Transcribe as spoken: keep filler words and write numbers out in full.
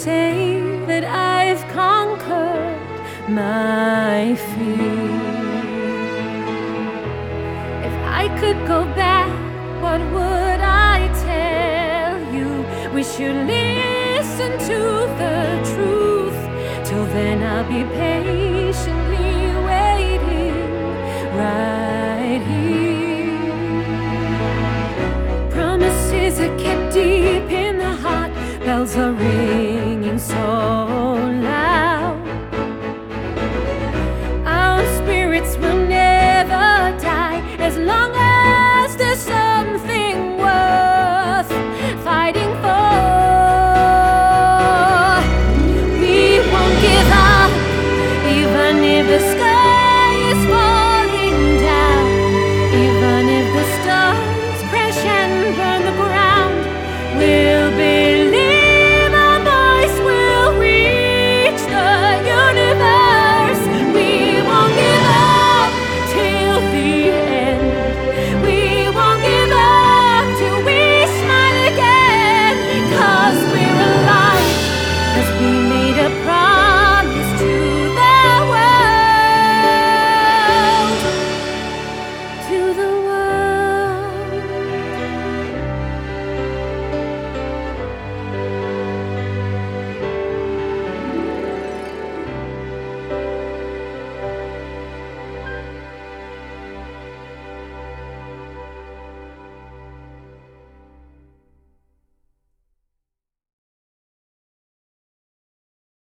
say that I've conquered my fear. If I could go back, what would I tell you? We should listen to the truth. Till then I'll be patiently waiting right here. Promises are kept deep in the heart. Bells are ringing so